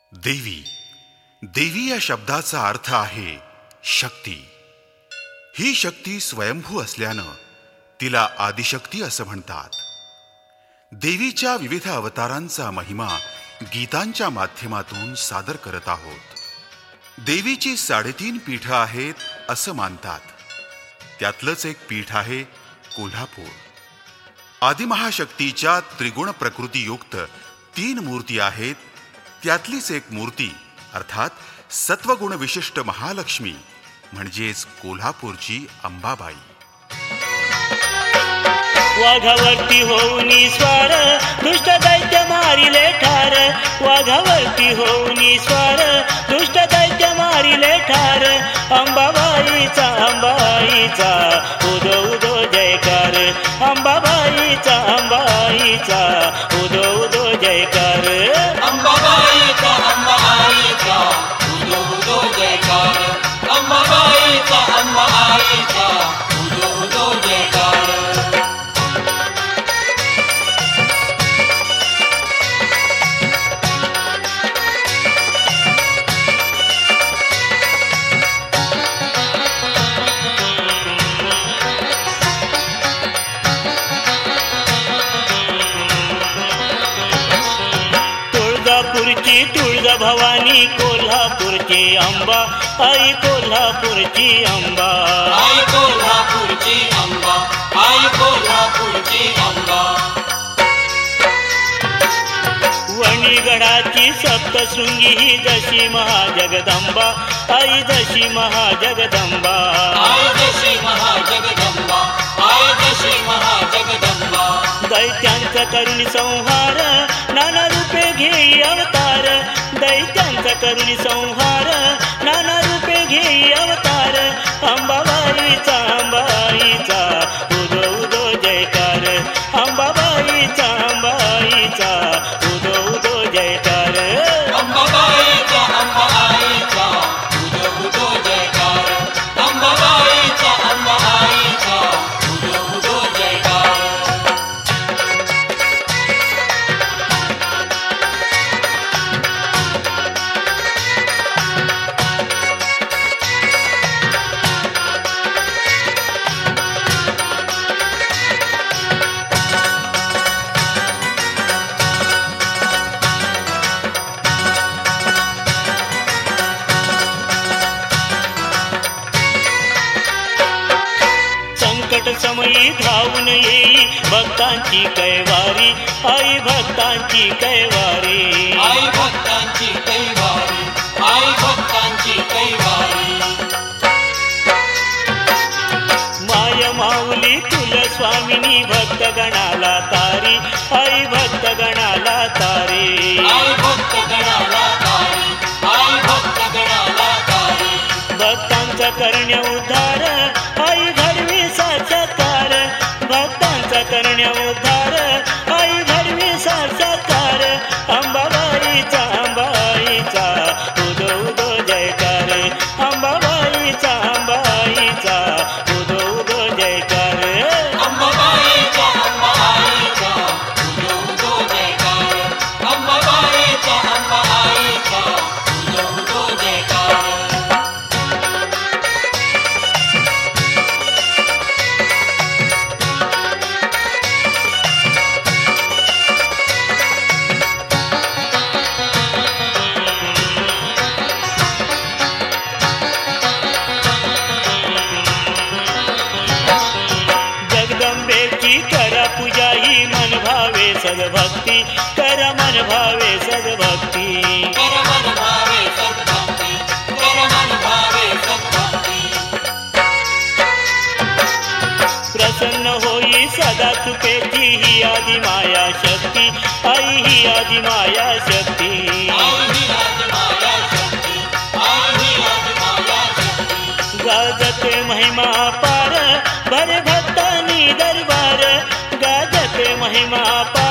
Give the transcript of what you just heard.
देवी. देवी या शब्दाचा अर्थ आहे शक्ती. ही शक्ती स्वयंभू असल्यानं तिला आदिशक्ती असं म्हणतात. देवीच्या विविध अवतारांचा महिमा गीतांच्या माध्यमातून सादर करत आहोत. देवीची 3.5 पीठं आहेत असं मानतात. त्यातलंच एक पीठ आहे कोल्हापूर. आदिमहाशक्तीच्या त्रिगुण प्रकृतीयुक्त 3 मूर्ती आहेत. त्यातलीच एक मूर्ती अर्थात सत्वगुण विशिष्ट महालक्ष्मी म्हणजेच कोल्हापूरची अंबाबाई. वाघावरती होऊनी स्वार दुष्ट दैत्य मारिले ठार. वाघावरती होऊनी स्वार दुष्ट दैत्य मारिले ठार. अंबाबाईचा अंबाईचा उदो उदो जयकार. अंबाबाईचा अंबाईचा उदो उदो जयकार. अंबाबाईचा अंबाबाईचा उदो उदो जयकार. अंबाबाईचा अंबाबाईचा उदो उदो जयकार. तुळजापूरची तुळजा भवानी कोल्हापूरची अंबा. आई कोल्हापूरची अंबा. आई कोल्हापूरची अंबा. आई कोल्हापूरची अंबा. वणीगडाची सप्तशृंगी ही जशी महाजगदंबा. आई जशी महाजगदंबा. आई जशी महाजगदंबा. आई जशी महाजगदंबा. दैत्यांचा करुणी संहार नाना रूपे घेई अवतार. दैत्यांचा करुणी संहार नाना रूपे घेई अवतार. अंबाबाईचा अंबाईचा उदो उदो जयकार. अंबाबाईचा अंबाईचा उदो उदो जयकार. अंबाबाईचा अंबाबाईचा उदो उदो जयकार. अंबाबाईचा अंबाबाईचा उदो उदो जयकार. संकट समयी धावून येई भक्तांची कैवारी. आई भक्तांची कैवारी. आई भक्तांची कैवारी. आई भक्तांची कैवारी. माय माऊली तुल स्वामिनी भक्तगणाला तारी. आई भक्तगणाला तारी. आई भक्तगणाला तारी. आई भक्तगणाला तारी. भक्तांचा करण्या उद्धार आई घडवी साक्षात्कार. भक्तांचा करण्या उद्धार आई घडवी साक्षात्कार. अंबाबाईचा अंबाईचा उदो उदो जयकार. अंबाबाईचा अंबाईचा उदो उदो जयकार. अंबाबाईचा अंबाबाईचा उदो उदो जयकार. अंबाबाईचा अंबाबाईचा उदो उदो जयकार. जगदंबेची करा पूजा ही मन भावे सद्भक्ती. कर मन भावे सद्भक्ती. कर मन भावे सद्भक्ती. कर मन भावे सद्भक्ती. प्रसन्न होई सदा कृपेची ही आदि माया शक्ती. आई ही आदि माया शक्ती. आई ही आदिमाया शक्ती. आई ही आदिमाया शक्ती. गाजते महिमा पार भर भक्तानी दरबार. गाजते महिमा पार